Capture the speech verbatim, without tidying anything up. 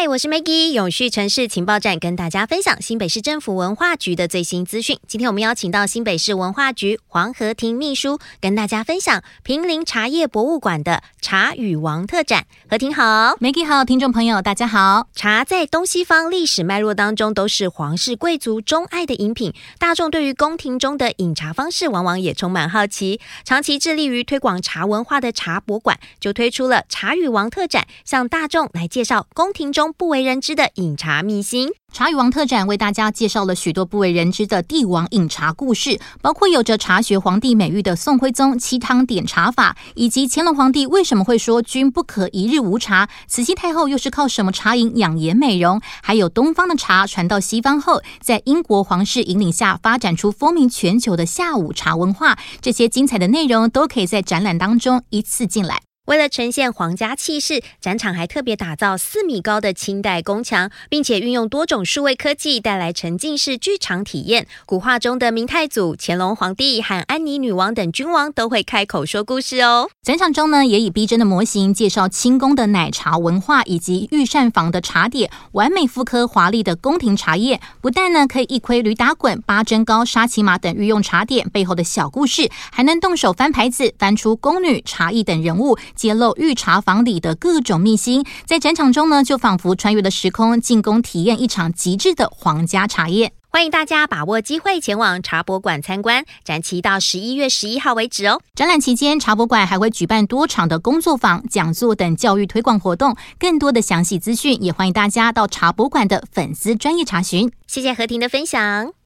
嗨，我是 Maggie， 永续城市情报站跟大家分享新北市政府文化局的最新资讯。今天我们邀请到新北市文化局黄和婷秘书，跟大家分享坪林茶叶博物馆的茶与王特展。和婷好。 Maggie 好，听众朋友大家好。 茶在东西方历史脉络当中都是皇室贵族钟爱的饮品，大众对于宫廷中的饮茶方式往往也充满好奇。长期致力于推广茶文化的茶博馆就推出了茶与王特展，向大众来介绍宫廷中不为人知的饮茶秘辛。 茶与王特展为大家介绍了许多不为人知的帝王饮茶故事，包括有着茶学皇帝美誉的宋徽宗七汤点茶法，以及乾隆皇帝为什么会说君不可一日无茶，慈禧太后又是靠什么茶饮养颜美容，还有东方的茶传到西方后，在英国皇室引领下发展出风靡全球的下午茶文化。这些精彩的内容都可以在展览当中一次进来。 为了呈现皇家气势，展场还特别打造四米高的清代宫墙，并且运用多种数位科技带来沉浸式剧场体验。古画中的明太祖、乾隆皇帝和安妮女王等君王都会开口说故事哦。 展场中呢，也以逼真的模型介绍清宫的奶茶文化以及御膳房的茶碟，完美复刻华丽的宫廷茶叶。不但呢可以一窥驴打滚、八珍糕、沙琪玛等御用茶点背后的小故事，还能动手翻牌子，翻出宫女、茶艺等人物，揭露御茶房里的各种秘辛。在展场中呢，就仿佛穿越了时空，进宫体验一场极致的皇家茶宴。 欢迎大家把握机会前往茶博馆参观，展期到十一月十一号为止哦。 展览期间，茶博馆还会举办多场的工作坊、讲座等教育推广活动。更多的详细资讯，也欢迎大家到茶博馆的粉丝专页查询。 谢谢和婷的分享。